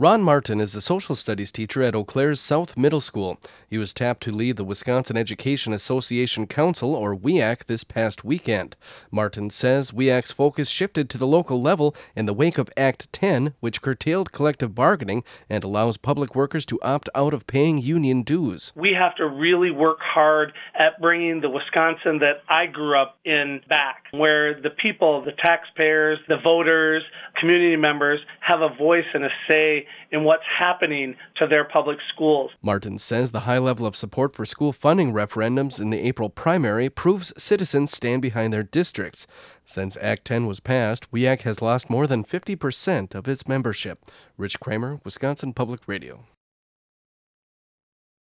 Ron Martin is a social studies teacher at Eau Claire's South Middle School. He was tapped to lead the Wisconsin Education Association Council, or WEAC, this past weekend. Martin says WEAC's focus shifted to the local level in the wake of Act 10, which curtailed collective bargaining and allows public workers to opt out of paying union dues. We have to really work hard at bringing the Wisconsin that I grew up in back, where the people, the taxpayers, the voters, community members have a voice and a say in what's happening to their public schools. Martin says the high level of support for school funding referendums in the April primary proves citizens stand behind their districts. Since Act 10 was passed, WEAC has lost more than 50% of its membership. Rich Kramer, Wisconsin Public Radio.